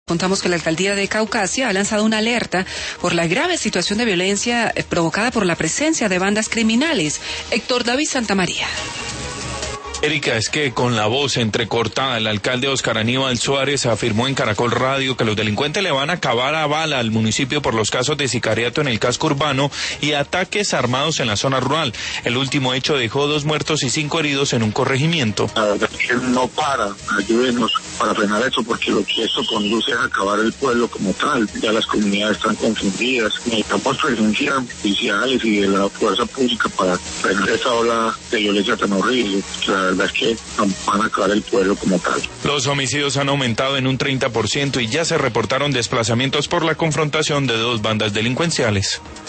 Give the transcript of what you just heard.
Contamos que la alcaldía de Caucasia ha lanzado una alerta por la grave situación de violencia provocada por la presencia de bandas criminales. Héctor David Santamaría. Erika, es que con la voz entrecortada, el alcalde Oscar Aníbal Suárez afirmó en Caracol Radio que los delincuentes le van a acabar a bala al municipio por los casos de sicariato en el casco urbano y ataques armados en la zona rural. El último hecho dejó 2 muertos y 5 heridos en un corregimiento. La verdad es que no para, ayúdenos para frenar eso, porque lo que esto conduce es a acabar el pueblo como tal. Ya las comunidades están confundidas, necesitamos presencia oficiales y de la fuerza pública para frenar esa ola de violencia tan horrible. La verdad es que van a acabar el pueblo como tal. Los homicidios han aumentado en un 30% y ya se reportaron desplazamientos por la confrontación de 2 bandas delincuenciales.